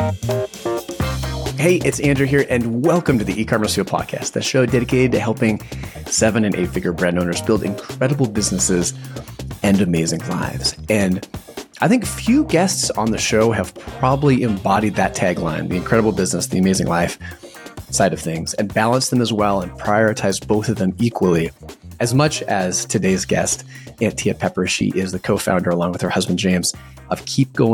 Hey, it's Andrew here, and welcome to the E-commerce Fuel Podcast, the show dedicated to helping 7- and 8-figure brand owners build incredible businesses and amazing lives. And I think few guests on the show have probably embodied that tagline, the incredible business, the amazing life side of things, and balanced them as well and prioritized both of them equally. As much as today's guest, Aunt Tia Pepper, she is the co-founder, along with her husband, James, of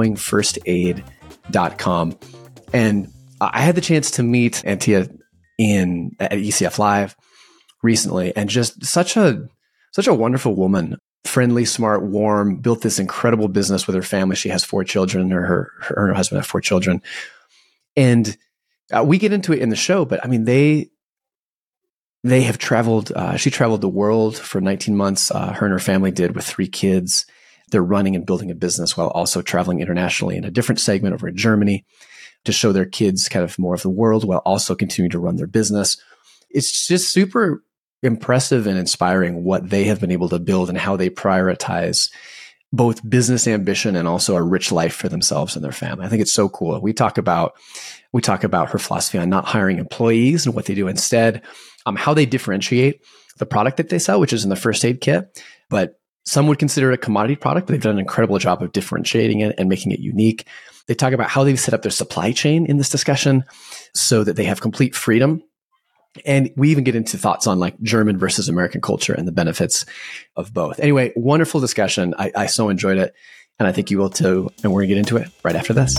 KeepGoingFirstAid.com. And I had the chance to meet Aunt Tia at ECF Live recently, and just such a wonderful woman, friendly, smart, warm, built this incredible business with her family. She has 4 children, her and her husband have 4 children. And we get into it in the show, but I mean, they have traveled, she traveled the world for 19 months. Her and her family did with 3 kids. They're running and building a business while also traveling internationally in a different segment over in Germany to show their kids kind of more of the world while also continuing to run their business. It's just super impressive and inspiring what they have been able to build and how they prioritize both business ambition and also a rich life for themselves and their family. I think it's so cool. We talk about her philosophy on not hiring employees and what they do instead, how they differentiate the product that they sell, which is in the first aid kit, but some would consider it a commodity product, but they've done an incredible job of differentiating it and making it unique. They talk about how they've set up their supply chain in this discussion so that they have complete freedom. And we even get into thoughts on like German versus American culture and the benefits of both. Anyway, wonderful discussion. I so enjoyed it, and I think you will too. And we're going to get into it right after this.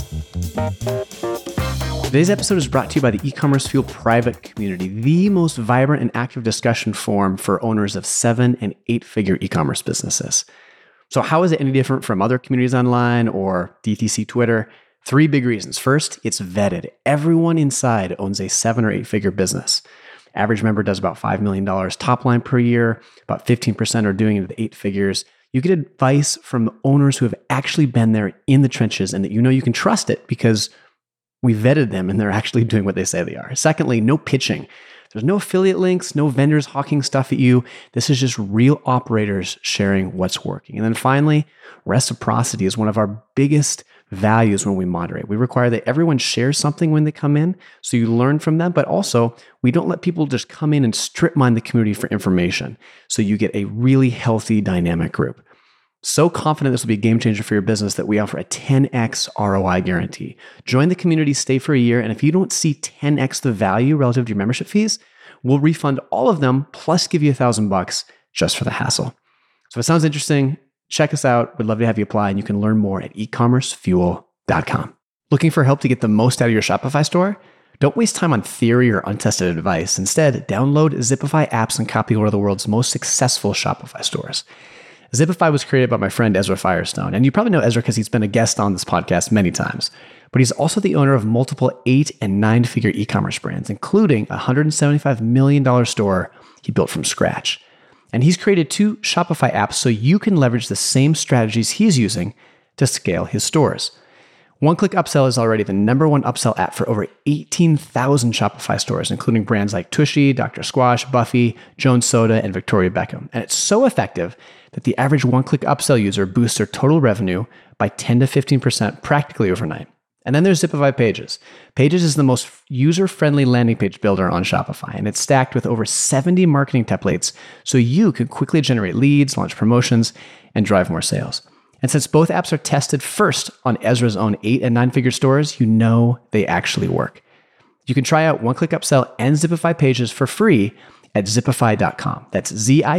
Today's episode is brought to you by the E-commerce Fuel private community, the most vibrant and active discussion forum for owners of 7- and 8-figure e-commerce businesses. So how is it any different from other communities online or DTC Twitter? 3 big reasons. First, it's vetted. Everyone inside owns a 7- or 8-figure business. Average member does about $5 million top line per year. About 15% are doing it with 8 figures. You get advice from owners who have actually been there in the trenches and that you know you can trust it because we vetted them and they're actually doing what they say they are. Secondly, no pitching. There's no affiliate links, no vendors hawking stuff at you. This is just real operators sharing what's working. And then finally, reciprocity is one of our biggest values when we moderate. We require that everyone shares something when they come in, so you learn from them, but also we don't let people just come in and strip mine the community for information. So you get a really healthy, dynamic group. So confident this will be a game changer for your business that we offer a 10x ROI guarantee. Join the community, stay for a year, and if you don't see 10x the value relative to your membership fees, we'll refund all of them plus give you $1,000 just for the hassle. So if it sounds interesting, check us out. We'd love to have you apply, and you can learn more at ecommercefuel.com. Looking for help to get the most out of your Shopify store? Don't waste time on theory or untested advice. Instead, download Zipify apps and copy one of the world's most successful Shopify stores. Zipify was created by my friend Ezra Firestone, and you probably know Ezra because he's been a guest on this podcast many times. But he's also the owner of multiple 8- and 9-figure e-commerce brands, including a $175 million store he built from scratch. And he's created 2 Shopify apps so you can leverage the same strategies he's using to scale his stores. One Click Upsell is already the #1 upsell app for over 18,000 Shopify stores, including brands like Tushy, Dr. Squash, Buffy, Jones Soda, and Victoria Beckham. And it's so effective that the average One Click Upsell user boosts their total revenue by 10 to 15% practically overnight. And then there's Zipify Pages. Pages is the most user-friendly landing page builder on Shopify, and it's stacked with over 70 marketing templates so you can quickly generate leads, launch promotions, and drive more sales. And since both apps are tested first on Ezra's own 8- and 9-figure stores, you know they actually work. You can try out One Click Upsell and Zipify Pages for free at Zipify.com. That's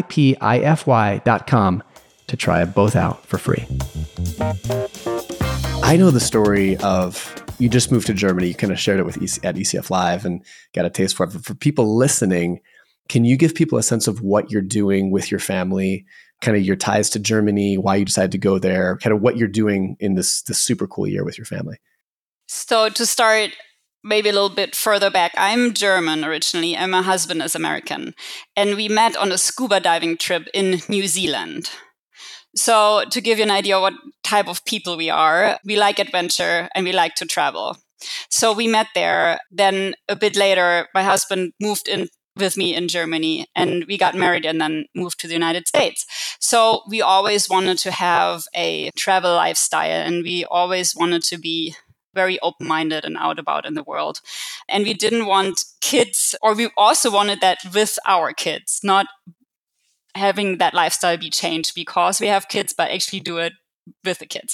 Zipify.com to try both out for free. I know the story of you just moved to Germany. You kind of shared it with at ECF Live and got a taste for it. But for people listening, can you give people a sense of what you're doing with your family, kind of your ties to Germany, why you decided to go there, kind of what you're doing in this super cool year with your family? So to start maybe a little bit further back, I'm German originally and my husband is American. And we met on a scuba diving trip in New Zealand. So to give you an idea what type of people we are, we like adventure and we like to travel. So we met there. Then a bit later, my husband moved in with me in Germany and we got married and then moved to the United States. So we always wanted to have a travel lifestyle and we always wanted to be very open-minded and out about in the world. And we didn't want kids, or we also wanted that with our kids, not having that lifestyle be changed because we have kids, but actually do it with the kids.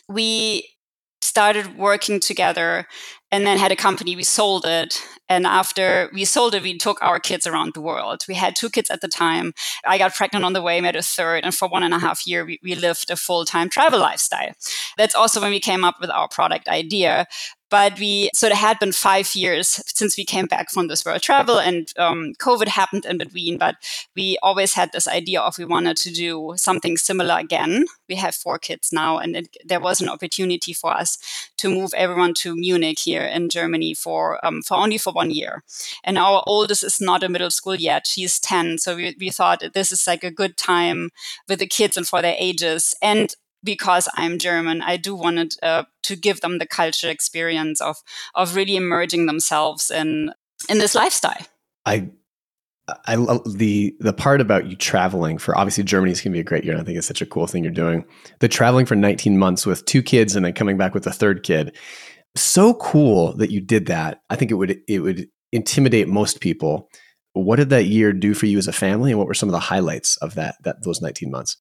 We started working together and then had a company. We sold it. And after we sold it, we took our kids around the world. We had 2 kids at the time. I got pregnant on the way, made a third. And for 1.5 years, we lived a full-time travel lifestyle. That's also when we came up with our product idea. But it had been 5 years since we came back from this world travel, and COVID happened in between. But we always had this idea of we wanted to do something similar again. We have 4 kids now, and there was an opportunity for us to move everyone to Munich here in Germany for only 1 year. And our oldest is not in middle school yet; she's 10. So we thought this is like a good time with the kids and for their ages. And because I'm German, I do want to give them the culture experience of really immersing themselves in this lifestyle. I love the part about you traveling for, obviously Germany is going to be a great year. And I think it's such a cool thing you're doing. The traveling for 19 months with 2 kids and then coming back with a 3rd kid. So cool that you did that. I think it would intimidate most people. What did that year do for you as a family? And what were some of the highlights of those 19 months?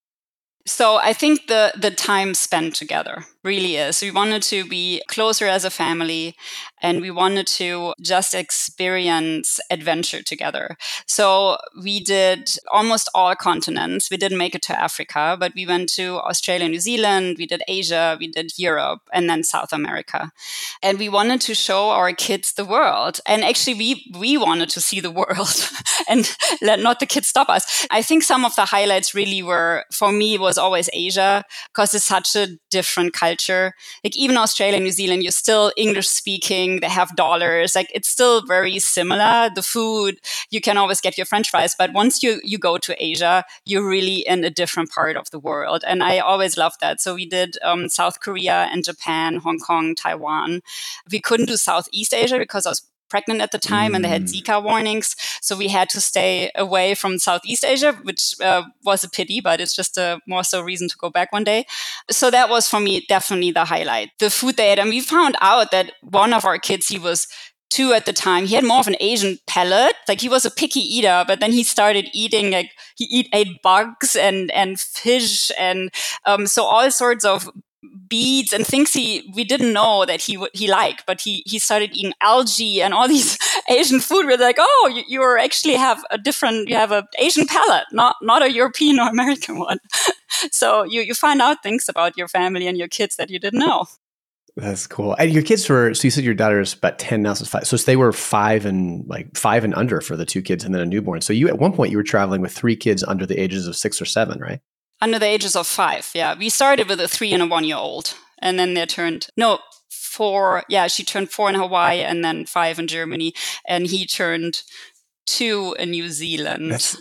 So I think the time spent together really is. We wanted to be closer as a family, and we wanted to just experience adventure together. So we did almost all continents. We didn't make it to Africa, but we went to Australia, New Zealand, we did Asia, we did Europe, and then South America. And we wanted to show our kids the world. And actually, we wanted to see the world and let not the kids stop us. I think some of the highlights really were, for me, was always Asia, because it's such a different culture. Like even Australia, New Zealand, you're still English speaking. They have dollars. Like it's still very similar. The food, you can always get your French fries, but once you go to Asia, you're really in a different part of the world. And I always loved that. So we did South Korea and Japan, Hong Kong, Taiwan. We couldn't do Southeast Asia because I was pregnant at the time and they had Zika warnings. So we had to stay away from Southeast Asia, which was a pity, but it's just a more so reason to go back one day. So that was for me definitely the highlight. The food they ate. And we found out that one of our kids, he was 2 at the time. He had more of an Asian palate. Like he was a picky eater, but then he started eating, like he ate bugs and fish and so all sorts of beads and things we didn't know that he liked, but he started eating algae and all these Asian food. We're like, oh, you actually have you have an Asian palate, not a European or American one. So you find out things about your family and your kids that you didn't know. That's cool. And your kids so you said your daughter is about 10 now, so 5. So they were 5 and under for the 2 kids and then a newborn. So at one point you were traveling with 3 kids under the ages of 6 or 7, right? Under the ages of 5, yeah. We started with a 3 and a 1-year-old. And then they turned 4. Yeah, she turned 4 in Hawaii and then 5 in Germany. And he turned 2 in New Zealand. That's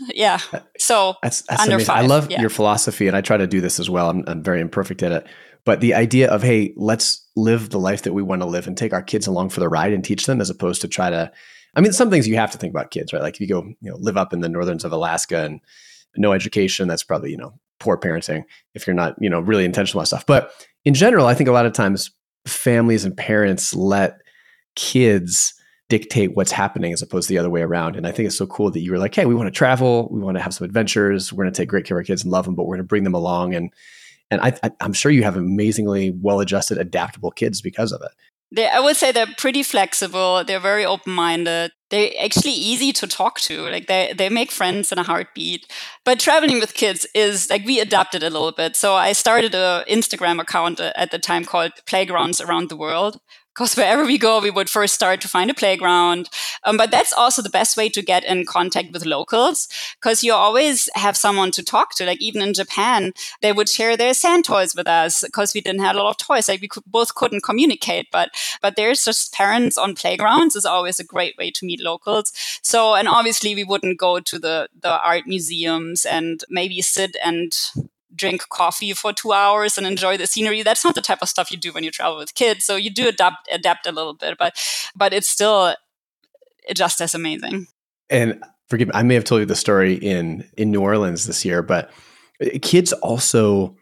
under amazing. 5. I love your philosophy, and I try to do this as well. I'm very imperfect at it. But the idea of, hey, let's live the life that we want to live and take our kids along for the ride and teach them, as opposed to try to, I mean, some things you have to think about kids, right? Like if you go, live up in the northerns of Alaska and no education, that's probably, poor parenting if you're not, really intentional about stuff. But in general, I think a lot of times families and parents let kids dictate what's happening as opposed to the other way around. And I think it's so cool that you were like, hey, we want to travel. We want to have some adventures. We're going to take great care of our kids and love them, but we're going to bring them along. And I'm sure you have amazingly well-adjusted, adaptable kids because of it. I would say they're pretty flexible. They're very open-minded. They're actually easy to talk to. Like they make friends in a heartbeat. But traveling with kids is like, we adapted a little bit. So I started an Instagram account at the time called Playgrounds Around the World. Because wherever we go, we would first start to find a playground. But that's also the best way to get in contact with locals, because you always have someone to talk to. Like even in Japan, they would share their sand toys with us because we didn't have a lot of toys. Like we both couldn't communicate. But there's just parents on playgrounds is always a great way to meet locals. So, and obviously we wouldn't go to the art museums and maybe sit and drink coffee for 2 hours and enjoy the scenery. That's not the type of stuff you do when you travel with kids. So you do adapt a little bit, but it's still just as amazing. And forgive me, I may have told you the story in New Orleans this year, but kids also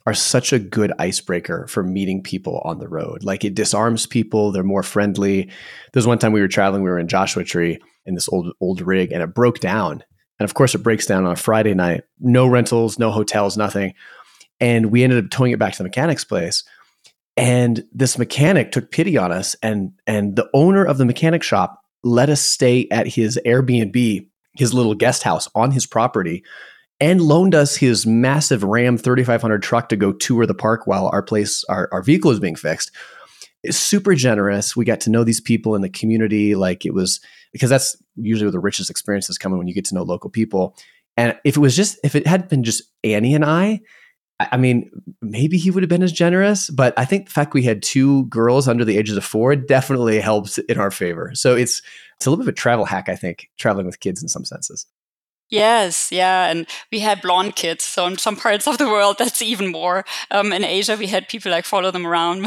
are such a good icebreaker for meeting people on the road. Like it disarms people. They're more friendly. There was one time we were traveling, we were in Joshua Tree in this old rig, and it broke down. And of course it breaks down on a Friday night, no rentals, no hotels, nothing. And we ended up towing it back to the mechanic's place. And this mechanic took pity on us, and the owner of the mechanic shop let us stay at his Airbnb, his little guest house on his property, and loaned us his massive Ram 3500 truck to go tour the park while our vehicle was being fixed. It's super generous. We got to know these people in the community. Like it was, because that's usually where the richest experiences come in, when you get to know local people. And if it had been just Annie and I mean, maybe he would have been as generous, but I think the fact we had two girls under the ages of 4 definitely helps in our favor. So it's a little bit of a travel hack, I think, traveling with kids in some senses. Yes, yeah. And we had blonde kids. So in some parts of the world, that's even more. In Asia, we had people like follow them around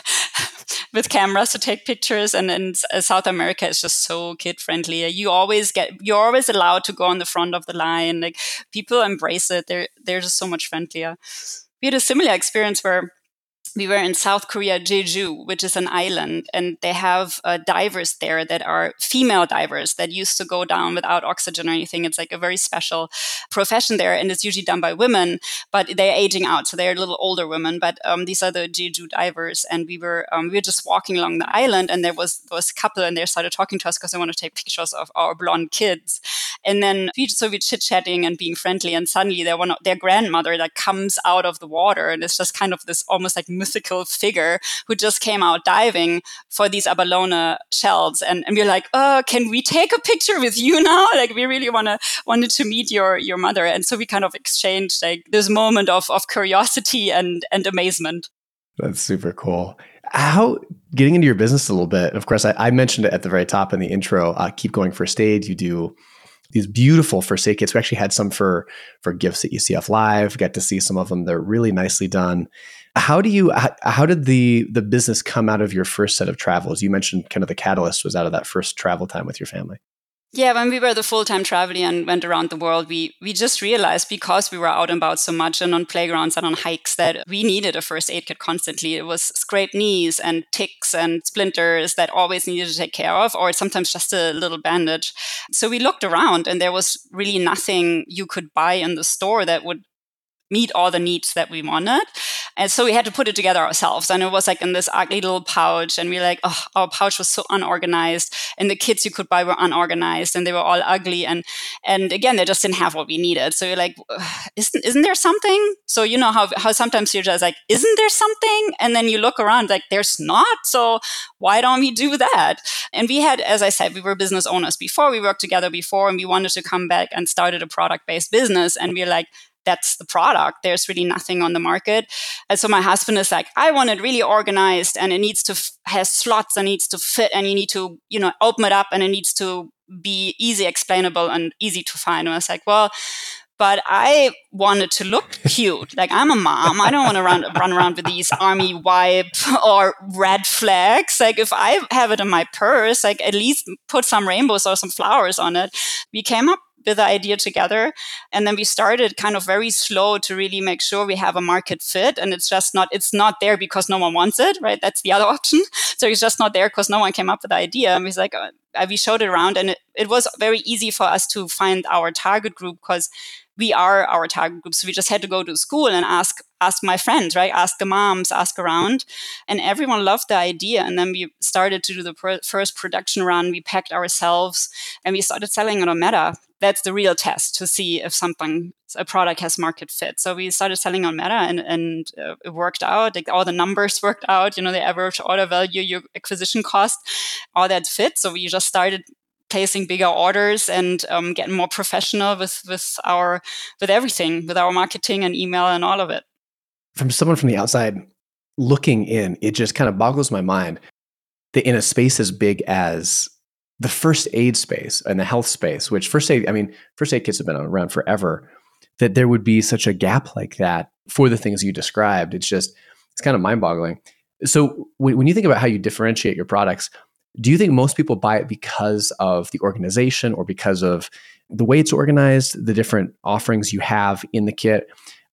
with cameras to take pictures. And in South America, it's just so kid friendly. You're always allowed to go on the front of the line. Like people embrace it. They're just so much friendlier. We had a similar experience where we were in South Korea, Jeju, which is an island, and they have divers there that are female divers that used to go down without oxygen or anything. It's like a very special profession there, and it's usually done by women, but they're aging out, so they're a little older women. But these are the Jeju divers, and we were just walking along the island, and there was a couple, and they started talking to us because they want to take pictures of our blonde kids. And then we chit-chatting and being friendly, and suddenly their grandmother that comes out of the water, and it's just kind of this almost like mythical figure who just came out diving for these abalone shells. And we're like, oh, can we take a picture with you now? Like we really wanted to meet your mother. And so we kind of exchanged like this moment of curiosity and amazement. That's super cool. How, getting into your business a little bit, of course, I mentioned it at the very top in the intro, Keep Going First Aid. You do these beautiful first aid kits. We actually had some for gifts at ECF Live. Got to see some of them. They're really nicely done. How did the business come out of your first set of travels? You mentioned kind of the catalyst was out of that first travel time with your family. Yeah, when we were the full-time traveling and went around the world, we just realized, because we were out and about so much and on playgrounds and on hikes, that we needed a first aid kit constantly. It was scraped knees and ticks and splinters that always needed to take care of, or sometimes just a little bandage. So we looked around, and there was really nothing you could buy in the store that would meet all the needs that we wanted. And so we had to put it together ourselves. And it was like in this ugly little pouch. And we were like, oh, our pouch was so unorganized. And the kits you could buy were unorganized, and they were all ugly. And again, they just didn't have what we needed. So you're like, isn't there something? So you know how sometimes you're just like, isn't there something? And then you look around like, there's not. So why don't we do that? And we had, as I said, we were business owners before. We worked together before, and we wanted to come back and started a product-based business. And we're like, that's the product. There's really nothing on the market. And so my husband is like, I want it really organized, and it needs to have slots, and needs to fit, and you need to, open it up, and it needs to be easy explainable and easy to find. And I was like, well, but I wanted to look cute. Like, I'm a mom. I don't want to run around with these army wipe or red flags. Like, if I have it in my purse, like, at least put some rainbows or some flowers on it. We came up with the idea together, and then we started kind of very slow to really make sure we have a market fit. And it's not there because no one wants it, right? That's the other option. So it's just not there because no one came up with the idea. And we showed it around, and it was very easy for us to find our target group, because we are our target group. So we just had to go to school and ask my friends, right? Ask the moms, ask around. And everyone loved the idea. And then we started to do the first production run. We packed ourselves, and we started selling it on Meta. That's the real test to see if a product has market fit. So we started selling on Meta, and it worked out. Like, all the numbers worked out, the average order value, your acquisition cost, all that fit. So we just started placing bigger orders and getting more professional with everything, with our marketing and email and all of it. From someone from the outside looking in, it just kind of boggles my mind that in a space as big as the first aid space and the health space, which first aid kits have been around forever, that there would be such a gap like that for the things you described. It's kind of mind-boggling. So when you think about how you differentiate your products, do you think most people buy it because of the organization, or because of the way it's organized, the different offerings you have in the kit?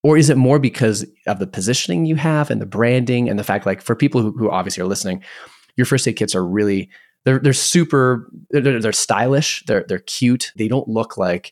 Or is it more because of the positioning you have and the branding and the fact, like for people who obviously are listening, your first aid kits are really, they're super, they're stylish, they're cute. They don't look like,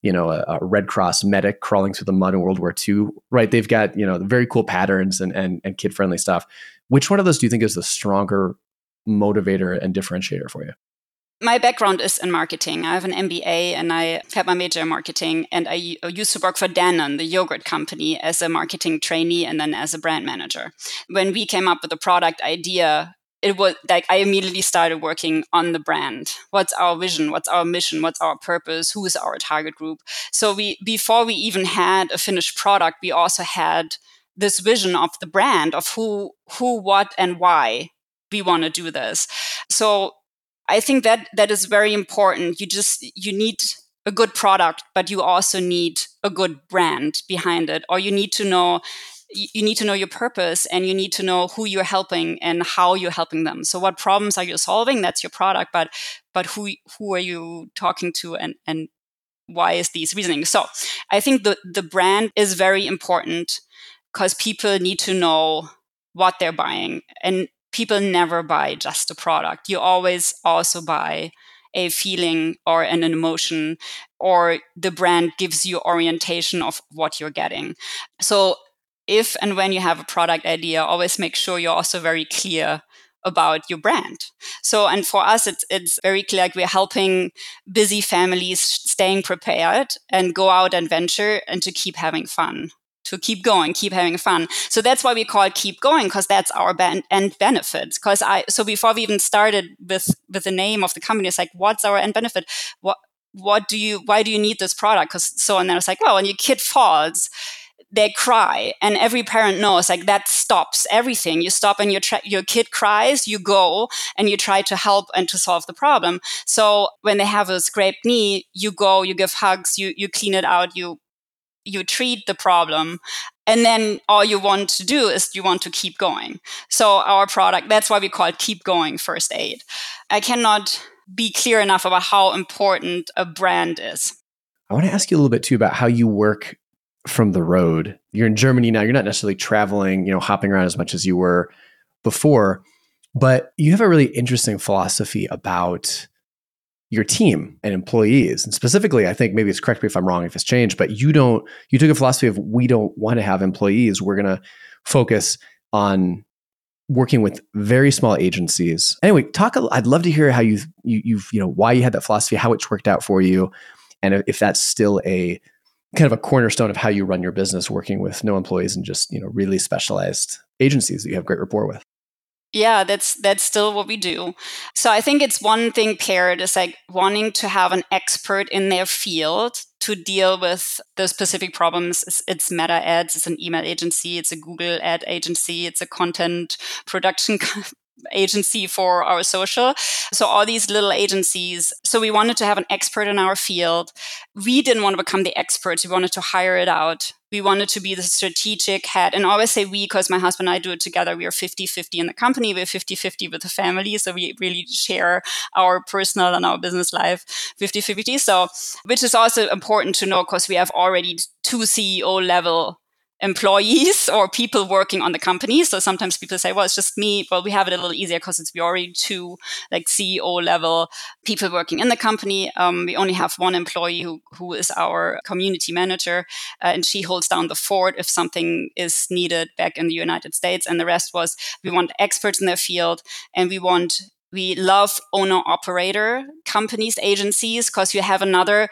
a Red Cross medic crawling through the mud in World War II, right? They've got, very cool patterns and kid-friendly stuff. Which one of those do you think is the stronger motivator and differentiator for you? My background is in marketing. I have an MBA and I had my major in marketing, and I used to work for Danone, the yogurt company, as a marketing trainee and then as a brand manager. When we came up with the product idea, it was like I immediately started working on the brand. What's our vision? What's our mission? What's our purpose? Who is our target group? So before we even had a finished product, we also had this vision of the brand, of who, what, and why we want to do this. So I think that is very important. You need a good product, but you also need a good brand behind it, or you need to know your purpose, and you need to know who you're helping and how you're helping them. So what problems are you solving? That's your product, but who are you talking to, and why is these reasoning? So I think the brand is very important because people need to know what they're buying, and people never buy just a product. You always also buy a feeling or an emotion, or the brand gives you orientation of what you're getting. So if and when you have a product idea, always make sure you're also very clear about your brand. So, and for us, it's very clear, like we're helping busy families staying prepared and go out and venture and to keep having fun. To keep going, keep having fun. So that's why we call it Keep Going, because that's our end benefit. So before we even started with the name of the company, it's like, what's our end benefit? Why do you need this product? And then it's like, well, when your kid falls, they cry, and every parent knows like that stops everything. You stop and your kid cries, you go and you try to help and to solve the problem. So when they have a scraped knee, you go, you give hugs, you clean it out, you treat the problem, and then all you want to do is you want to keep going. So our product, that's why we call it Keep Going First Aid. I cannot be clear enough about how important a brand is. I want to ask you a little bit too about how you work from the road. You're in Germany now. You're not necessarily traveling, hopping around as much as you were before, but you have a really interesting philosophy about your team and employees. And specifically, I think maybe it's, correct me if I'm wrong if it's changed, but you took a philosophy of, we don't want to have employees. We're going to focus on working with very small agencies. Anyway, I'd love to hear how you've why you had that philosophy, how it's worked out for you, and if that's still a kind of a cornerstone of how you run your business, working with no employees and just, really specialized agencies that you have great rapport with. Yeah, that's still what we do. So I think it's one thing paired is like wanting to have an expert in their field to deal with the specific problems. It's Meta Ads, it's an email agency, it's a Google ad agency, it's a content production agency for our social. So all these little agencies. So we wanted to have an expert in our field. We didn't want to become the experts. We wanted to hire it out. We wanted to be the strategic head. And I always say we, because my husband and I do it together. We are 50-50 in the company. We're 50-50 with the family. So we really share our personal and our business life 50-50. So, which is also important to know, because we have already 2 CEO level employees or people working on the company. So sometimes people say, well, it's just me. Well, we have it a little easier because we already 2 like CEO level people working in the company. We only have 1 employee who is our community manager, and she holds down the fort if something is needed back in the United States. And the rest was, we want experts in their field, and we love owner-operator companies, agencies, because you have another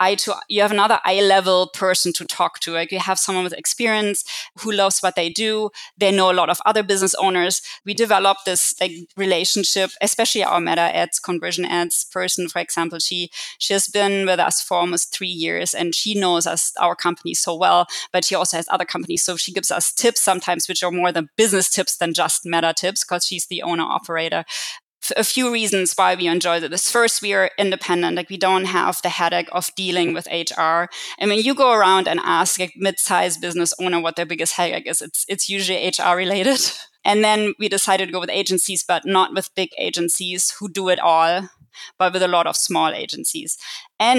eye-level person to talk to. Like you have someone with experience who loves what they do. They know a lot of other business owners. We developed this like relationship, especially our Meta Ads, conversion ads person, for example. She has been with us for almost 3 years, and she knows our company so well. But she also has other companies, so she gives us tips sometimes, which are more the business tips than just Meta tips, because she's the owner-operator. A few reasons why we enjoy this. First, we are independent. Like we don't have the headache of dealing with HR. And when you go around and ask a mid-sized business owner what their biggest headache is, it's usually HR related. And then we decided to go with agencies, but not with big agencies who do it all, but with a lot of small agencies. And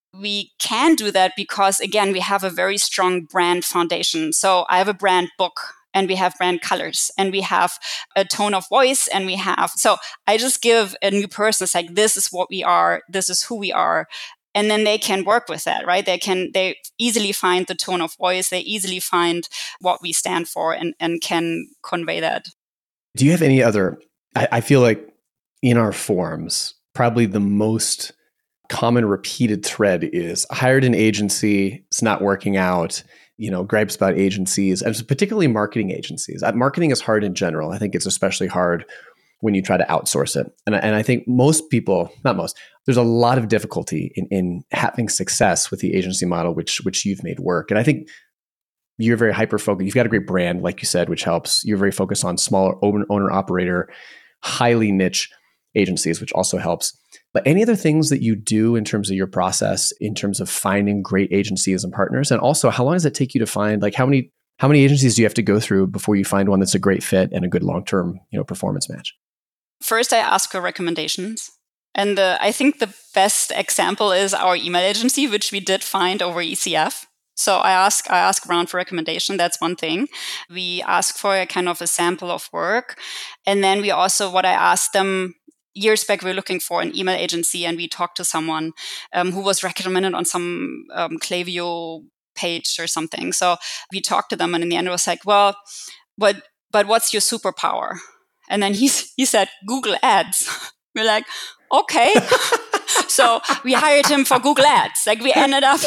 we can do that because, again, we have a very strong brand foundation. So I have a brand book, and we have brand colors, and we have a tone of voice, and so I just give a new person, it's like, this is what we are, this is who we are. And then they can work with that, right? They easily find the tone of voice, they easily find what we stand for, and can convey that. Do you have any other, I feel like in our forums, probably the most common repeated thread is hired an agency, it's not working out, gripes about agencies, and particularly marketing agencies. Marketing is hard in general. I think it's especially hard when you try to outsource it. And I think most people, not most, there's a lot of difficulty in having success with the agency model, which you've made work. And I think you're very hyper-focused. You've got a great brand, like you said, which helps. You're very focused on smaller owner-operator, highly niche agencies, which also helps. But any other things that you do in terms of your process, in terms of finding great agencies and partners? And also, how long does it take you to find, like, how many agencies do you have to go through before you find one that's a great fit and a good long-term, performance match? First, I ask for recommendations. And I think the best example is our email agency, which we did find over ECF. So I ask around for recommendation. That's one thing. We ask for a kind of a sample of work. And then we also, what I asked them, years back, we were looking for an email agency, and we talked to someone who was recommended on some Klaviyo page or something. So we talked to them, and in the end it was like, well, but what's your superpower? And then he said, Google Ads. We're like, okay. So we hired him for Google Ads. Like we ended up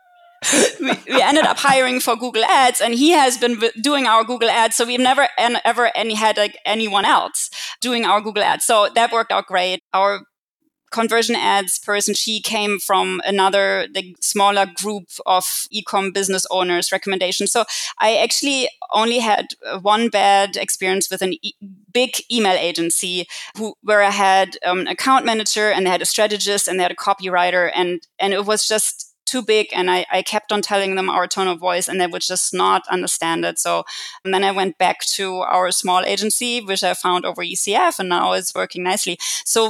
hiring for Google Ads, and he has been doing our Google Ads. So we've never ever had like anyone else doing our Google Ads. So that worked out great. Our conversion ads person, she came from another smaller group of e-com business owners recommendations. So I actually only had one bad experience with a big email agency where I had an account manager, and they had a strategist, and they had a copywriter, and it was just too big. And I kept on telling them our tone of voice, and they would just not understand it. So and then I went back to our small agency, which I found over ECF, and now it's working nicely. So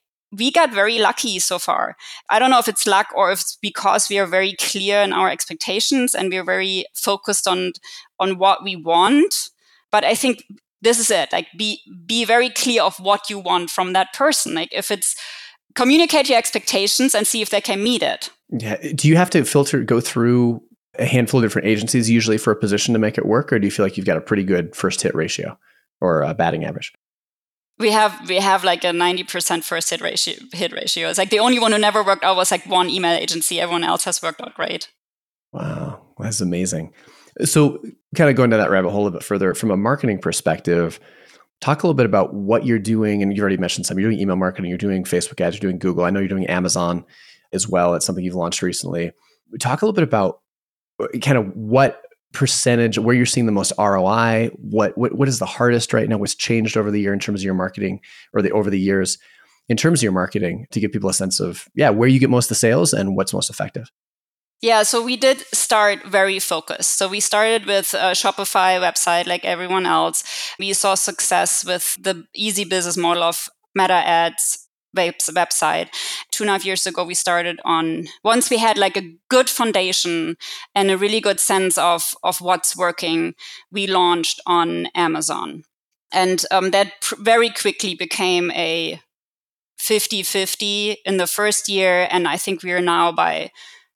we got very lucky so far. I don't know if it's luck or if it's because we are very clear in our expectations, and we're very focused on what we want. But I think this is it. Like be very clear of what you want from that person. Like if it's communicate your expectations and see if they can meet it. Yeah. Do you have to go through a handful of different agencies usually for a position to make it work? Or do you feel like you've got a pretty good first hit ratio or a batting average? We have like a 90% first hit ratio. It's like the only one who never worked out was like one email agency. Everyone else has worked out great. Wow. That's amazing. So kind of going down that rabbit hole a bit further, from a marketing perspective, talk a little bit about what you're doing. And you already mentioned some. You're doing email marketing, you're doing Facebook ads, you're doing Google. I know you're doing Amazon as well. It's something you've launched recently. Talk a little bit about kind of what percentage, where you're seeing the most ROI, what is the hardest right now, what's changed over the year in terms of your marketing, or over the years in terms of your marketing, to give people a sense of, where you get most of the sales and what's most effective. Yeah, so we did start very focused. So we started with a Shopify website like everyone else. We saw success with the easy business model of Meta Ads website. 2.5 years ago, we started once we had like a good foundation and a really good sense of what's working, we launched on Amazon. And that very quickly became a 50-50 in the first year. And I think we are now by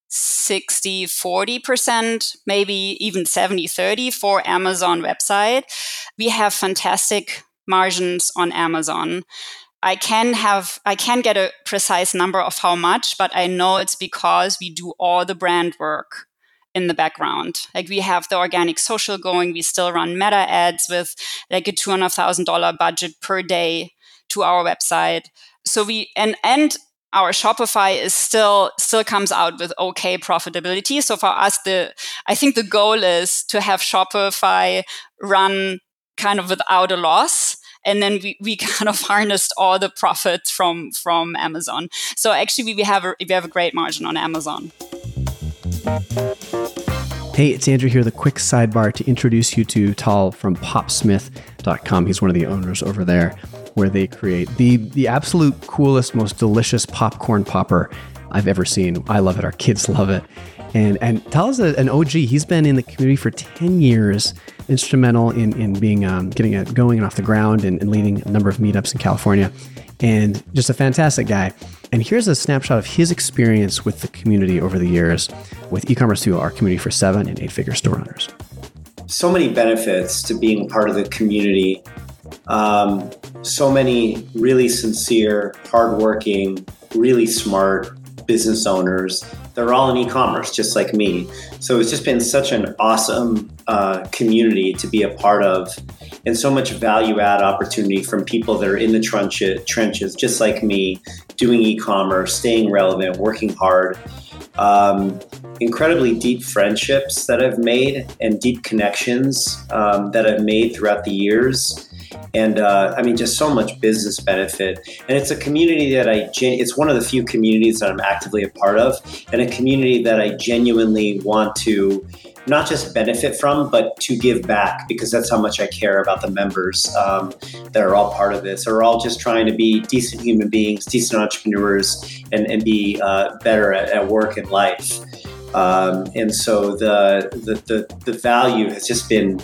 60-40%, maybe even 70-30 for Amazon website. We have fantastic margins on Amazon. I can get a precise number of how much, but I know it's because we do all the brand work in the background. Like we have the organic social going. We still run Meta Ads with like a $200,000 budget per day to our website. So and our Shopify is still comes out with okay profitability. So for us, I think the goal is to have Shopify run kind of without a loss. And then we kind of harnessed all the profits from Amazon. So actually, we have a great margin on Amazon. Hey, it's Andrew here. The quick sidebar to introduce you to Tal from popsmith.com. He's one of the owners over there, where they create the absolute coolest, most delicious popcorn popper I've ever seen. I love it. Our kids love it. And Tal is an OG. He's been in the community for 10 years, instrumental in being getting it going and off the ground and leading a number of meetups in California, and just a fantastic guy. And here's a snapshot of his experience with the community over the years with E-commerce Fuel, our community for 7 and 8-figure store owners. So many benefits to being part of the community. So many really sincere, hardworking, really smart business owners. They're all in e-commerce, just like me. So it's just been such an awesome community to be a part of, and so much value add opportunity from people that are in the trenches, just like me, doing e-commerce, staying relevant, working hard. Incredibly deep friendships that I've made and deep connections that I've made throughout the years. And just so much business benefit. And it's a community that it's one of the few communities that I'm actively a part of, and a community that I genuinely want to not just benefit from, but to give back, because that's how much I care about the members that are all part of this. Are all just trying to be decent human beings, decent entrepreneurs, and be better at work and life. And so the value has just been,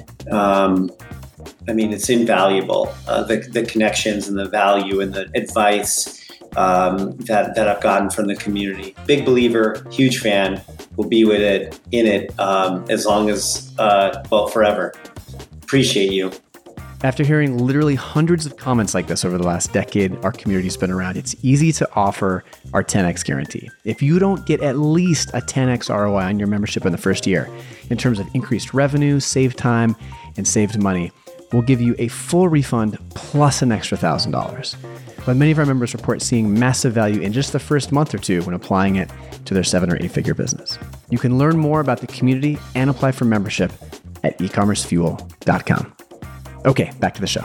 it's invaluable. The connections and the value and the advice that I've gotten from the community. Big believer, huge fan. Will be with it, in it, as long as, forever. Appreciate you. After hearing literally hundreds of comments like this over the last decade our community's been around, it's easy to offer our 10x guarantee. If you don't get at least a 10x ROI on your membership in the first year, in terms of increased revenue, saved time, and saved money, we'll give you a full refund plus an extra $1,000. But many of our members report seeing massive value in just the first month or two when applying it to their 7 or 8-figure business. You can learn more about the community and apply for membership at ecommercefuel.com. Okay, back to the show.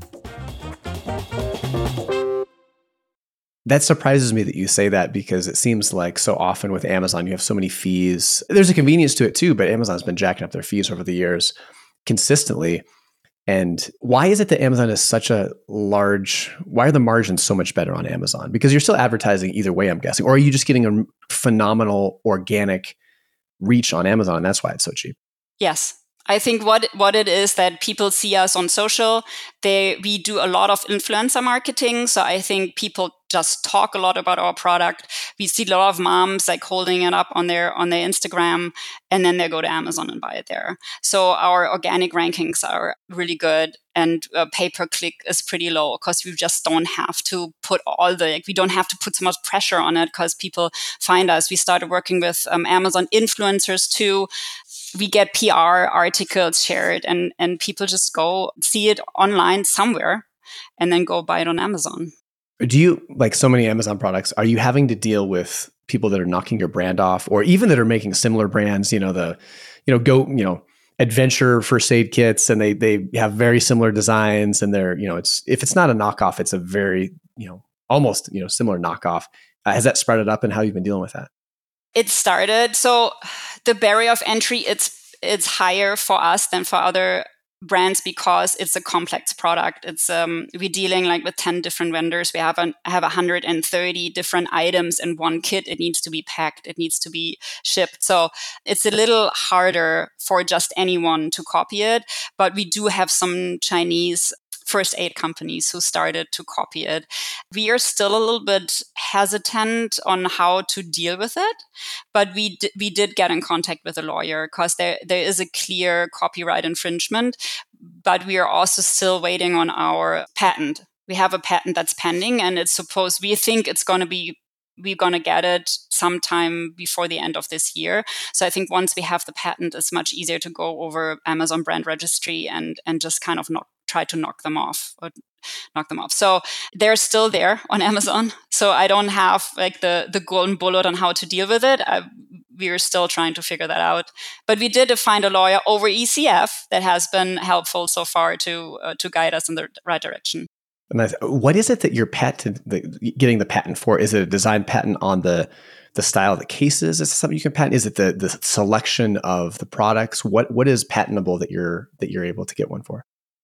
That surprises me that you say that, because it seems like so often with Amazon, you have so many fees. There's a convenience to it too, but Amazon's been jacking up their fees over the years consistently. And why is it that Amazon is why are the margins so much better on Amazon? Because you're still advertising either way, I'm guessing. Or are you just getting a phenomenal organic reach on Amazon and that's why it's so cheap? Yes. I think what it is that people see us on social, we do a lot of influencer marketing. So I think people just talk a lot about our product. We see a lot of moms like holding it up on their Instagram, and then they go to Amazon and buy it there. So our organic rankings are really good, and pay-per-click is pretty low because we just don't have to put we don't have to put so much pressure on it because people find us. We started working with Amazon influencers too. We get PR articles shared, and people just go see it online somewhere and then go buy it on Amazon. Do you, like so many Amazon products, are you having to deal with people that are knocking your brand off, or even that are making similar brands, adventure first aid kits, and they have very similar designs, and they're, if it's not a knockoff, it's a very, almost, similar knockoff. Has that spread up, and how you've been dealing with that? It started. So the barrier of entry, it's higher for us than for other brands because it's a complex product. It's we're dealing with 10 different vendors. We have 130 different items in one kit. It needs to be packed. It needs to be shipped. So it's a little harder for just anyone to copy it. But we do have some Chinese first aid companies who started to copy it. We are still a little bit hesitant on how to deal with it, but we did get in contact with a lawyer because there is a clear copyright infringement, but we are also still waiting on our patent. We have a patent that's pending, and we think we're going to get it sometime before the end of this year. So I think once we have the patent, it's much easier to go over Amazon brand registry and just kind of try to knock them off. So they're still there on Amazon. So I don't have the golden bullet on how to deal with it. We're still trying to figure that out. But we did find a lawyer over ECF that has been helpful so far to guide us in the right direction. And what is it that you're getting the patent for? Is it a design patent on the style of the cases? Is it something you can patent? Is it the selection of the products? What is patentable that you're able to get one for?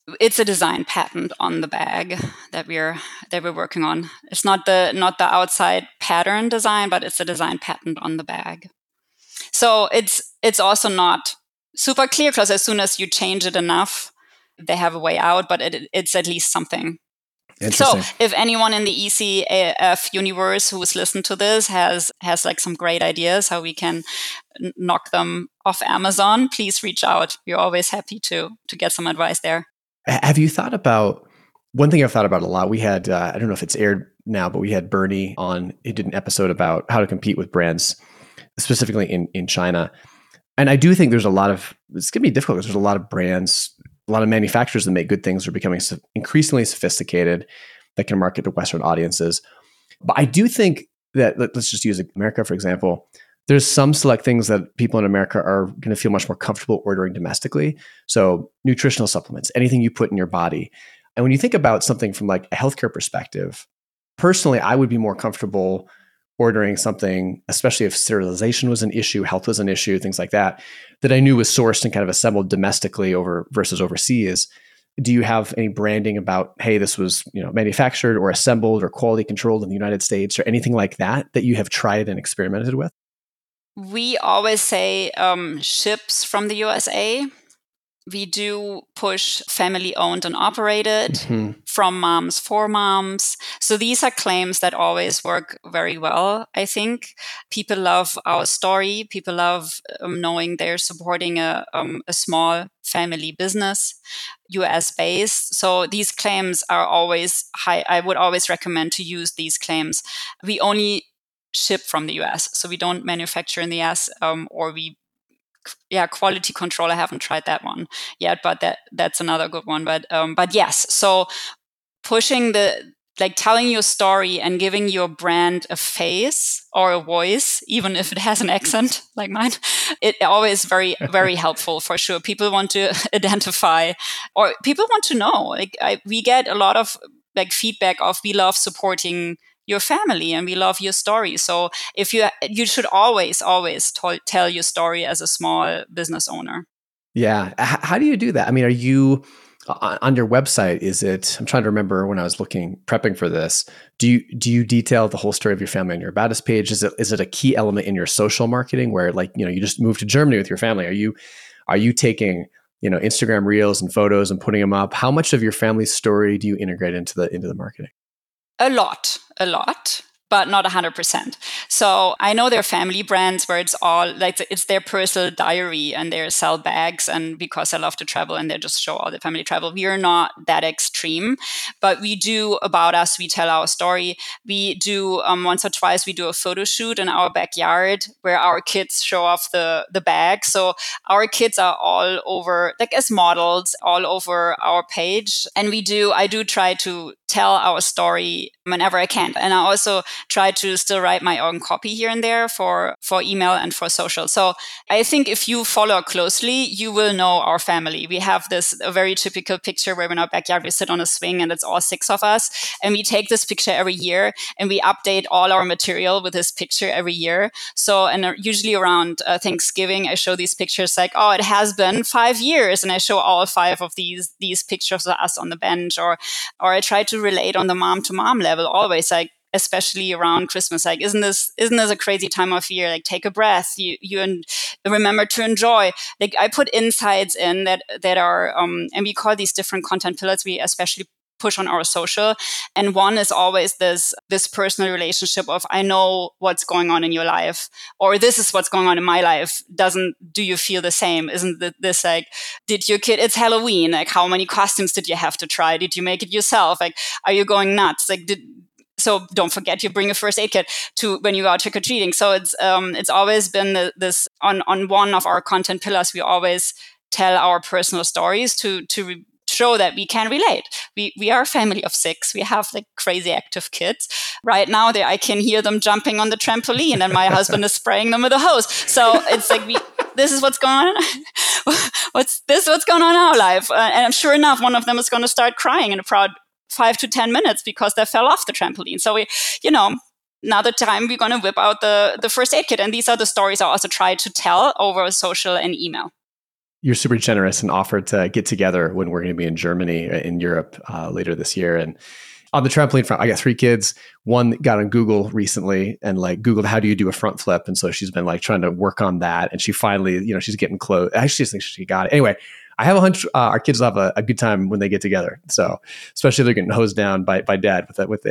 It's a design patent on the bag that we're working on. It's not the outside pattern design, but it's a design patent on the bag. So it's also not super clear, because as soon as you change it enough, they have a way out, but it's at least something. So if anyone in the ECAF universe who's listened to this has like some great ideas how we can knock them off Amazon, please reach out. We're always happy to get some advice there. Have you thought about, one thing I've thought about a lot, we had, I don't know if it's aired now, but we had Bernie on, he did an episode about how to compete with brands, specifically in China. And I do think it's going to be difficult because there's a lot of brands, a lot of manufacturers that make good things are becoming increasingly sophisticated that can market to Western audiences. But I do think that, let's just use America, for example, there's some select things that people in America are going to feel much more comfortable ordering domestically. So nutritional supplements, anything you put in your body. And when you think about something from like a healthcare perspective, personally, I would be more comfortable ordering something, especially if sterilization was an issue, health was an issue, things like that I knew was sourced and kind of assembled domestically versus overseas. Do you have any branding about, hey, this was manufactured or assembled or quality controlled in the United States, or anything like that you have tried and experimented with? We always say ships from the USA. We do push family owned and operated, from moms for moms. So these are claims that always work very well, I think. People love our story. People love knowing they're supporting a small family business, US based. So these claims are always high. I would always recommend to use these claims. We only ship from the US. So we don't manufacture in the US, quality control. I haven't tried that one yet, but that's another good one. But yes, so pushing telling your story and giving your brand a face or a voice, even if it has an accent like mine, it always very, very helpful for sure. People want to identify, or people want to know. We get a lot of feedback of, we love supporting your family and we love your story. So if you should always tell your story as a small business owner. Yeah. How do you do that? I mean, are you on your website? I'm trying to remember when I was prepping for this. Do you detail the whole story of your family on your About Us page? Is it a key element in your social marketing where you just moved to Germany with your family? Are you taking Instagram reels and photos and putting them up? How much of your family's story do you integrate into the marketing? A lot, but not 100%. So I know there are family brands where it's all it's their personal diary and they sell bags, and because I love to travel and they just show all the family travel. We are not that extreme, but we do About Us. We tell our story. We do once or twice, we do a photo shoot in our backyard where our kids show off the bag. So our kids are all over, as models, all over our page. And I do try to tell our story whenever I can. And I also try to still write my own copy here and there for email and for social. So I think if you follow closely, you will know our family. We have a very typical picture where in our backyard, we sit on a swing and it's all 6 of us. And we take this picture every year and we update all our material with this picture every year. So, and usually around Thanksgiving, I show these pictures it has been 5 years. And I show all 5 of these pictures of us on the bench, or I try to relate on the mom to mom level always, especially around Christmas. Isn't this a crazy time of year? Take a breath. You remember to enjoy. I put insights in that are, and we call these different content pillars. We especially push on our social. And one is always this personal relationship of, I know what's going on in your life, or this is what's going on in my life. Do you feel the same? Isn't this did your kid, it's Halloween, how many costumes did you have to try? Did you make it yourself? Are you going nuts? So don't forget, you bring a first aid kit to when you go trick-or-treating. So it's always been this on one of our content pillars. We always tell our personal stories to show that we can relate. We are a family of 6. We have crazy active kids. Right now, I can hear them jumping on the trampoline, and my husband is spraying them with a hose. So it's this is what's going on. What's going on in our life? And I'm sure enough, one of them is going to start crying in a proud 5 to 10 minutes because they fell off the trampoline. So another time we're going to whip out the first aid kit. And these are the stories I also try to tell over social and email. you're super generous and offered to get together when we're going to be in Germany, in Europe later this year. And on the trampoline front, I got 3 kids. One got on Google recently and like Googled how do you do a front flip. And so she's been like trying to work on that. And she finally, she's getting close. I actually just think she got it. Anyway, I have a hunch our kids will have a good time when they get together. So especially if they're getting hosed down by dad with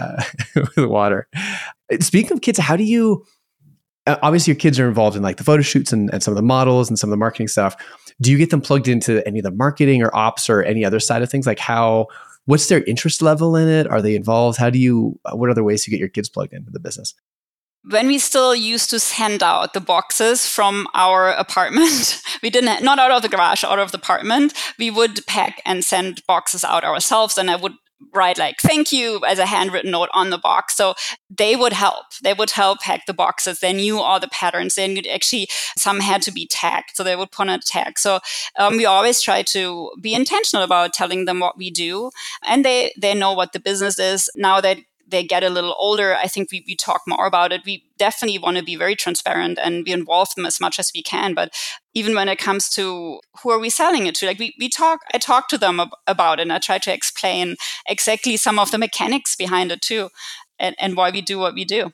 the water. Speaking of kids, how do you, obviously your kids are involved in like the photo shoots and some of the models and some of the marketing stuff. Do you get them plugged into any of the marketing or ops or any other side of things? Like what's their interest level in it? Are they involved? What other ways to get your kids plugged into the business? When we still used to send out the boxes from our apartment, we didn't, not out of the garage, out of the apartment, we would pack and send boxes out ourselves. And I would write like, thank you as a handwritten note on the box. So they would help. They would help pack the boxes. They knew all the patterns. They knew actually some had to be tagged. So they would put on a tag. So we always try to be intentional about telling them what we do. And they know what the business is. Now that they get a little older, I think we talk more about it. We definitely want to be very transparent and we involve them as much as we can. But even when it comes to who are we selling it to, like I talk to them about it and I try to explain exactly some of the mechanics behind it too and why we do what we do.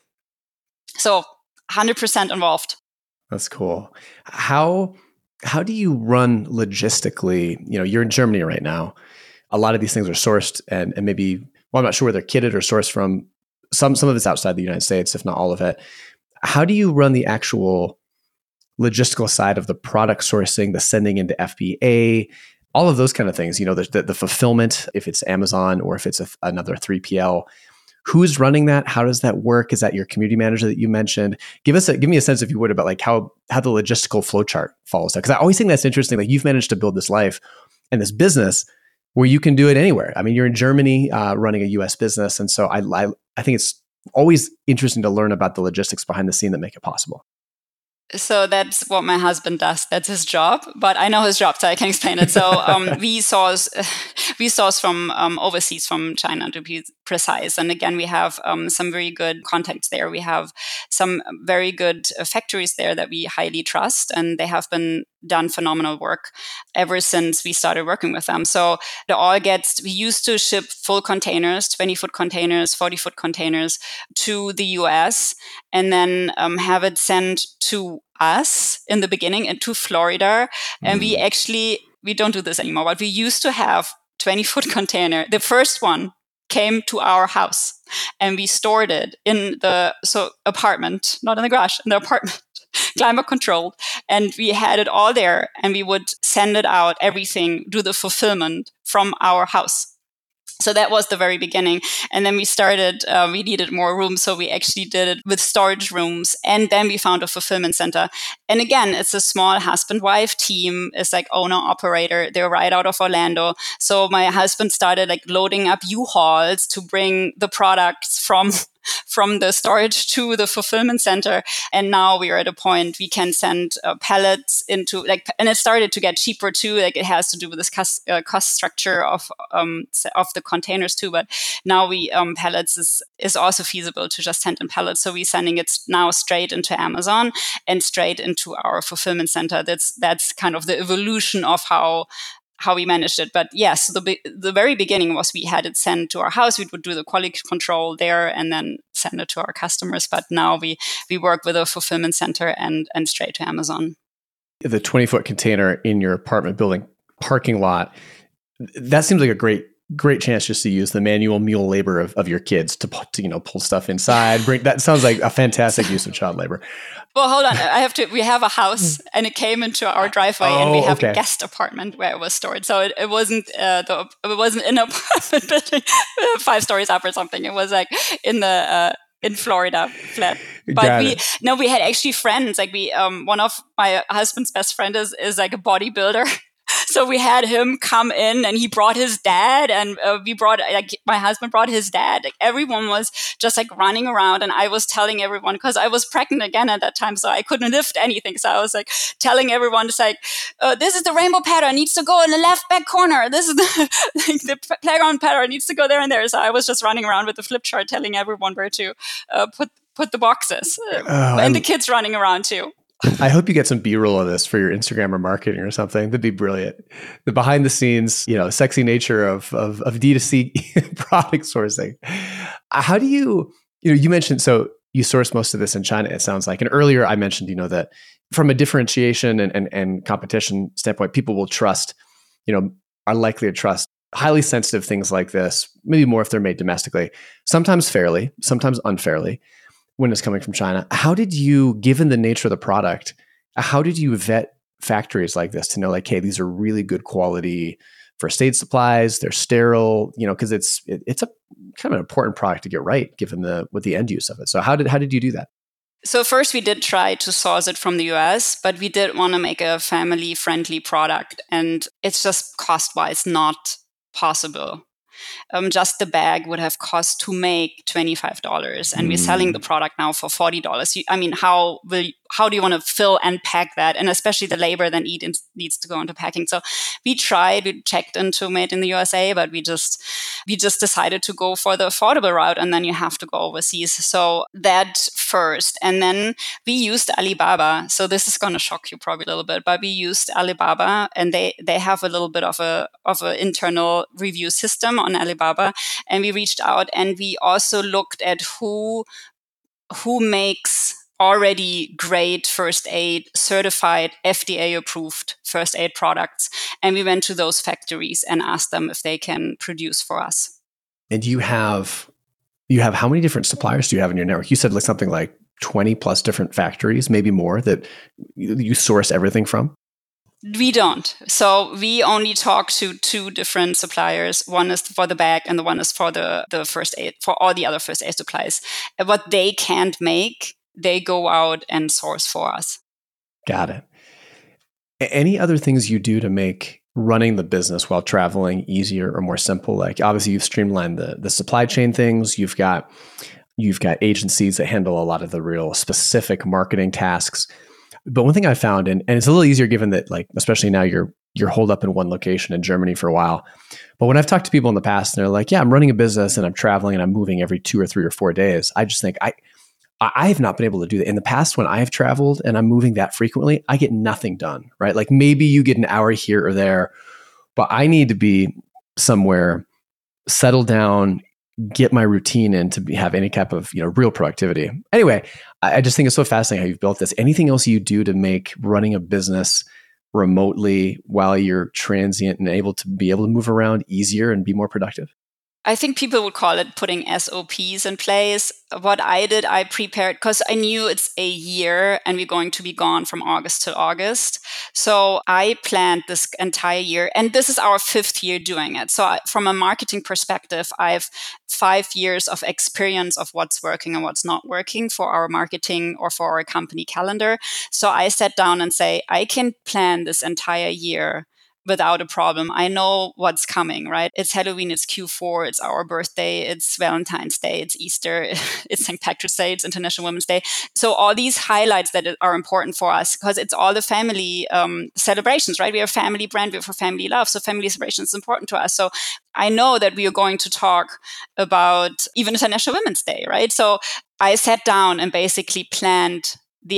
So 100% involved. That's cool. How do you run logistically? You're in Germany right now. A lot of these things are sourced and maybe, well, I'm not sure where they're kitted or sourced from. Some of it's outside the United States, if not all of it. How do you run the actual logistical side of the product sourcing, the sending into FBA, all of those kind of things? The fulfillment, if it's Amazon or if it's another 3PL. Who's running that? How does that work? Is that your community manager that you mentioned? Give me a sense, if you would, about like how the logistical flow chart follows that. Because I always think that's interesting. Like you've managed to build this life and this business where you can do it anywhere. I mean, you're in Germany running a US business. And so I think it's always interesting to learn about the logistics behind the scene that make it possible. So that's what my husband does. That's his job, but I know his job, so I can explain it. So we source from overseas, from China to be precise. And again, we have some very good contacts there. We have some very good factories there that we highly trust, and they have been done phenomenal work ever since we started working with them. So we used to ship full containers, 20-foot containers, 40-foot containers to the US, and then have it sent to us in the beginning and to Florida. And we don't do this anymore, but we used to have 20-foot container. The first one came to our house and we stored it in the apartment, not in the garage, in the apartment. Climate controlled, and we had it all there, and we would send it out, everything, do the fulfillment from our house. So that was the very beginning. And then we started, we needed more room. So we actually did it with storage rooms. And then we found a fulfillment center. And again, it's a small husband-wife team. It's like owner-operator. They're right out of Orlando. So my husband started like loading up U-Hauls to bring the products from the storage to the fulfillment center. And now we are at a point we can send pallets into and it started to get cheaper too. Like it has to do with this cost structure of the containers too. But now pallets is also feasible to just send in pallets. So we're sending it now straight into Amazon and straight into our fulfillment center. That's kind of the evolution of how we managed it. But yes, the very beginning was we had it sent to our house. We would do the quality control there and then send it to our customers. But now we work with a fulfillment center and straight to Amazon. The 20-foot container in your apartment building parking lot, that seems like a great chance just to use the manual mule labor of your kids to pull stuff inside. That sounds like a fantastic use of child labor. Well, hold on. We have a house and it came into our driveway and we have a guest apartment where it was stored. So it wasn't it wasn't in an apartment building 5 stories up or something. It was like in Florida flat. But we had actually friends. Like one of my husband's best friend is like a bodybuilder. So we had him come in and he brought his dad and my husband brought his dad. Like everyone was just like running around and I was telling everyone, because I was pregnant again at that time, so I couldn't lift anything. So I was like telling everyone, it's like, this is the rainbow pattern, needs to go in the left back corner. This is the playground pattern, needs to go there and there. So I was just running around with the flip chart telling everyone where to put the boxes. And the kids running around too. I hope you get some B-roll of this for your Instagram or marketing or something. That'd be brilliant. The behind the scenes, sexy nature of D2C product sourcing. How do you mentioned, so you source most of this in China, it sounds like. And earlier I mentioned, that from a differentiation and competition standpoint, people will trust, are likely to trust highly sensitive things like this, maybe more if they're made domestically, sometimes fairly, sometimes unfairly, when it's coming from China. How did you, given the nature of the product, how did you vet factories like this to know, like, hey, these are really good quality first aid supplies, they're sterile, because it's a kind of an important product to get right, given what the end use of it. So how did you do that? So first we did try to source it from the US, but we did want to make a family-friendly product, and it's just cost-wise not possible. Just the bag would have cost to make $25, and we're selling the product now for $40. How do you want to fill and pack that? And especially the labor that needs to go into packing. So we checked into made in the USA, but we just decided to go for the affordable route, and then you have to go overseas. So that first, and then we used Alibaba. So this is going to shock you probably a little bit, but we used Alibaba, and they have a little bit of a internal review system on Alibaba, and we reached out, and we also looked at who makes already great first aid certified FDA approved first aid products, and we went to those factories and asked them if they can produce for us. And you have how many different suppliers do you have in your network? You said like something like 20 plus different factories, maybe more, that you source everything from? We don't. So we only talk to two different suppliers. One is for the bag, and the one is for the first aid, for all the other first aid supplies. And what they can't make, they go out and source for us. Got it. Any other things you do to make running the business while traveling easier or more simple? Like, obviously you've streamlined the supply chain things. You've got agencies that handle a lot of the real specific marketing tasks. But one thing I found, and it's a little easier given that, like, especially now you're holed up in one location in Germany for a while. But when I've talked to people in the past and they're like, yeah, I'm running a business and I'm traveling and I'm moving every 2 or 3 or 4 days, I just think I have not been able to do that. In the past, when I have traveled and I'm moving that frequently, I get nothing done, right? Like maybe you get an hour here or there, but I need to be somewhere, settle down, get my routine in to have any type of real productivity. Anyway, I just think it's so fascinating how you've built this. Anything else you do to make running a business remotely while you're transient and able to move around easier and be more productive? I think people would call it putting SOPs in place. What I did, I prepared, because I knew it's a year and we're going to be gone from August to August. So I planned this entire year, and this is our 5th year doing it. So from a marketing perspective, I have 5 years of experience of what's working and what's not working for our marketing or for our company calendar. So I sat down and say, I can plan this entire year without a problem. I know what's coming, right? It's Halloween, it's Q4, it's our birthday, it's Valentine's Day, it's Easter, it's St. Patrick's Day, it's International Women's Day. So all these highlights that are important for us, because it's all the family celebrations, right? We are a family brand, we have a family love. So family celebration is important to us. So I know that we are going to talk about even International Women's Day, right? So I sat down and basically planned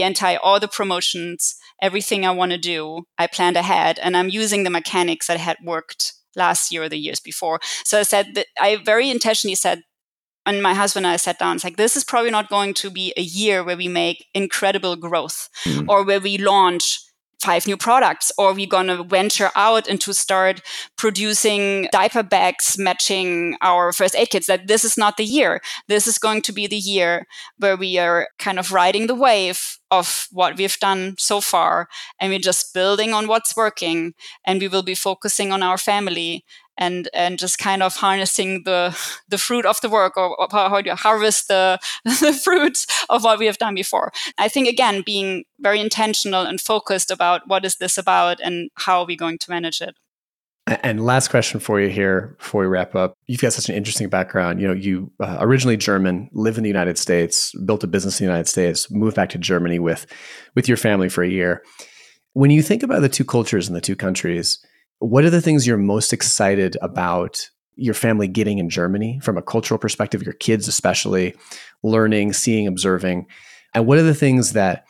all the promotions, everything I want to do, I planned ahead, and I'm using the mechanics that had worked last year or the years before. So I said that I very intentionally said, and my husband and I sat down, it's like, this is probably not going to be a year where we make incredible growth or where we launch 5 new products, or we're going to venture out and to start producing diaper bags matching our first aid kits. That this is not the year. This is going to be the year where we are kind of riding the wave of what we've done so far, and we're just building on what's working, and we will be focusing on our family and just kind of harnessing the fruit of the work, or how do you harvest the fruits of what we have done before. I think, again, being very intentional and focused about what is this about and how are we going to manage it. And last question for you here before we wrap up. You've got such an interesting background. You originally German, live in the United States, built a business in the United States, moved back to Germany with your family for a year. When you think about the two cultures in the two countries, what are the things you're most excited about your family getting in Germany from a cultural perspective, your kids especially, learning, seeing, observing? And what are the things that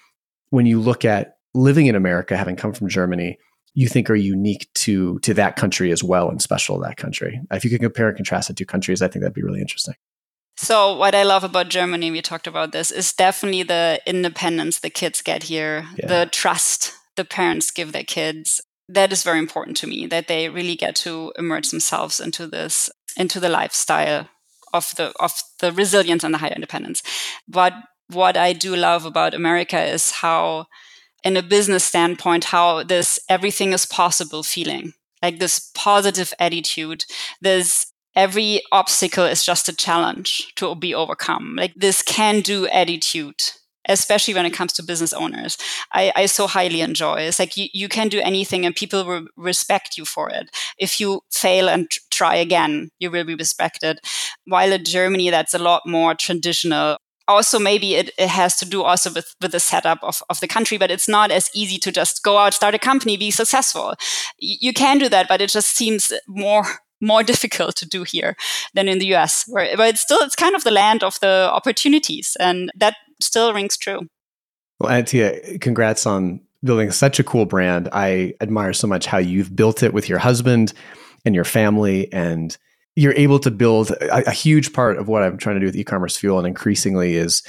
when you look at living in America, having come from Germany, you think are unique to that country as well and special to that country? If you could compare and contrast the two countries, I think that'd be really interesting. So what I love about Germany, we talked about this, is definitely the independence the kids get here, the trust the parents give their kids. That is very important to me, that they really get to immerse themselves into the lifestyle of the resilience and the higher independence. But what I do love about America is how, in a business standpoint, how this everything is possible feeling, like this positive attitude, this every obstacle is just a challenge to be overcome, like this can-do attitude, especially when it comes to business owners. I so highly enjoy. It's like you can do anything and people will respect you for it. If you fail and try again, you will be respected. While in Germany, that's a lot more traditional. Also, maybe it has to do also with the setup of the country, but it's not as easy to just go out, start a company, be successful. You can do that, but it just seems more difficult to do here than in the US, but it's kind of the land of the opportunities, and that still rings true. Well, Antia, congrats on building such a cool brand. I admire so much how you've built it with your husband and your family, and you're able to build a huge part of what I'm trying to do with e-commerce Fuel, and increasingly is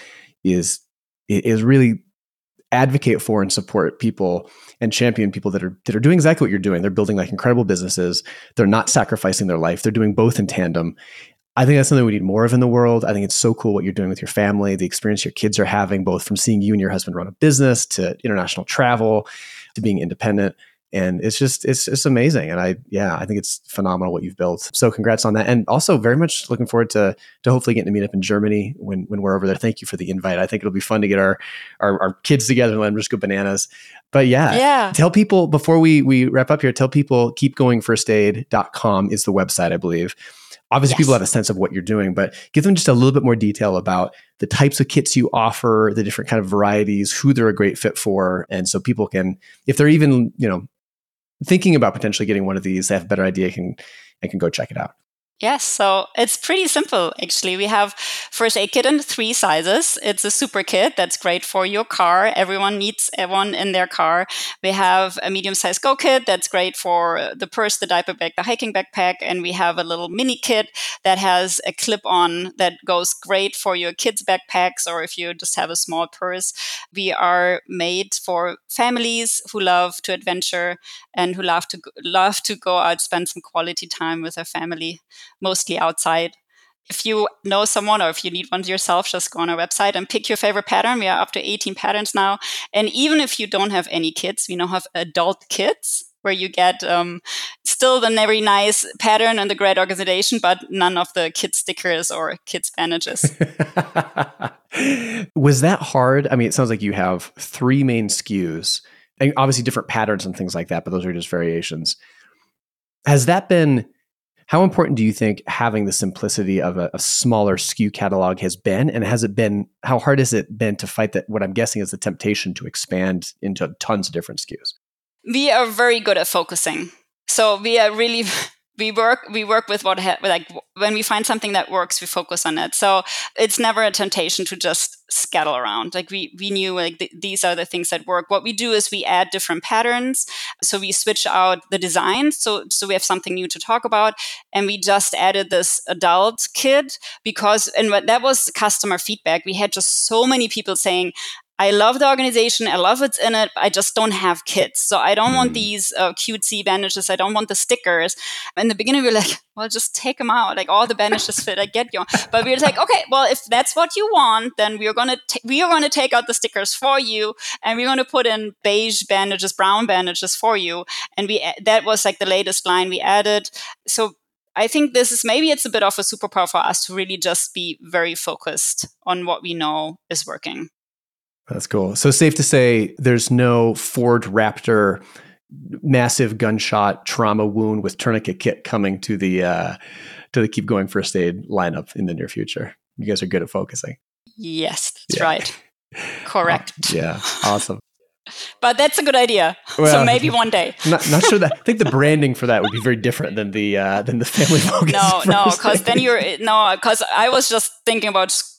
really advocate for and support people and champion people that are doing exactly what you're doing. They're building like incredible businesses. They're not sacrificing their life. They're doing both in tandem. I think that's something we need more of in the world. I think it's so cool what you're doing with your family, the experience your kids are having, both from seeing you and your husband run a business to international travel to being independent. And it's amazing. And I think it's phenomenal what you've built. So congrats on that. And also very much looking forward to hopefully getting to meet up in Germany when we're over there. Thank you for the invite. I think it'll be fun to get our kids together and let them just go bananas. But tell people before we wrap up here, keepgoingfirstaid.com is the website, I believe. Obviously, people have a sense of what you're doing, but give them just a little bit more detail about the types of kits you offer, the different kind of varieties, who they're a great fit for. And so people can, if they're even, thinking about potentially getting one of these, they have a better idea and can go check it out. Yes, so it's pretty simple, actually. We have first aid kit in 3 sizes. It's a super kit that's great for your car. Everyone needs one in their car. We have a medium-sized Go kit that's great for the purse, the diaper bag, the hiking backpack. And we have a little mini kit that has a clip-on that goes great for your kids' backpacks, or if you just have a small purse. We are made for families who love to adventure and who love to go out, spend some quality time with their family, mostly outside. If you know someone or if you need one yourself, just go on our website and pick your favorite pattern. We are up to 18 patterns now. And even if you don't have any kids, we now have adult kits where you get still the very nice pattern and the great organization, but none of the kid stickers or kids bandages. Was that hard? I mean, it sounds like you have 3 main SKUs and obviously different patterns and things like that, but those are just variations. How important do you think having the simplicity of a smaller SKU catalog has been? And how hard has it been to fight that, what I'm guessing is the temptation to expand into tons of different SKUs? We are very good at focusing. So we are really, we work with when we find something that works, we focus on it. So it's never a temptation to just scattle around. Like we knew these are the things that work. What we do is we add different patterns. So we switch out the design. So we have something new to talk about. And we just added this adult kit that was customer feedback. We had just so many people saying, I love the organization. I love what's in it. I just don't have kids. So I don't want these cutesy bandages. I don't want the stickers. In the beginning, we were like, well, just take them out. Like all the bandages fit. I get you. But we were like, okay, well, if that's what you want, then we are going to take out the stickers for you. And we're going to put in beige bandages, brown bandages for you. And that was like the latest line we added. So I think it's a bit of a superpower for us to really just be very focused on what we know is working. That's cool. So safe to say there's no Ford Raptor massive gunshot trauma wound with tourniquet kit coming to the Keep Going First Aid lineup in the near future. You guys are good at focusing. Yes, that's right. Correct. Yeah, awesome. But that's a good idea. Well, so maybe one day. Not sure that. I think the branding for that would be very different than the family focus. No, because then because I was just thinking about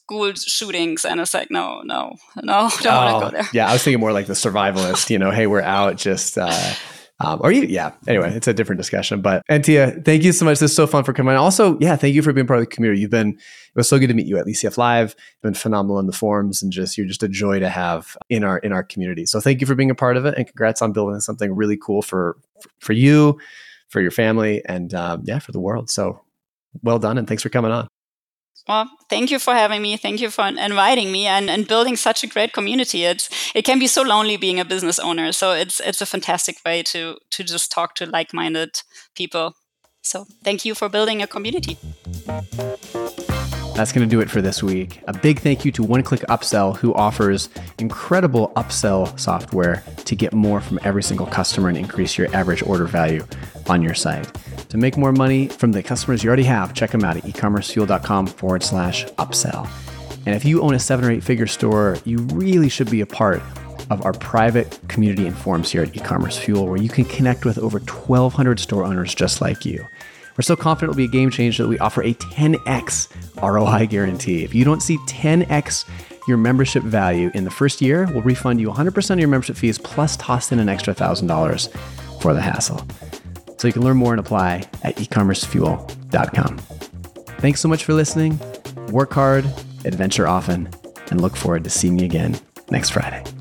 school shootings, and it's like, no, don't want to go there. Yeah, I was thinking more like the survivalist. Hey, we're out just. Anyway, it's a different discussion. But Antia, thank you so much. This is so fun for coming on. Also, thank you for being part of the community. It was so good to meet you at LeafCF Live. You've been phenomenal in the forums, and you're just a joy to have in our community. So thank you for being a part of it, and congrats on building something really cool for you, for your family, and for the world. So well done, and thanks for coming on. Well, thank you for having me. Thank you for inviting me and building such a great community. It can be so lonely being a business owner. So it's a fantastic way to just talk to like-minded people. So thank you for building a community. That's going to do it for this week. A big thank you to One Click Upsell, who offers incredible upsell software to get more from every single customer and increase your average order value on your site. To make more money from the customers you already have, check them out at ecommercefuel.com/upsell. And if you own a 7 or 8 figure store, you really should be a part of our private community and forums here at eCommerce Fuel, where you can connect with over 1,200 store owners just like you. We're so confident it'll be a game changer that we offer a 10x ROI guarantee. If you don't see 10x your membership value in the first year, we'll refund you 100% of your membership fees, plus toss in an extra $1,000 for the hassle. So you can learn more and apply at ecommercefuel.com. Thanks so much for listening. Work hard, adventure often, and look forward to seeing you again next Friday.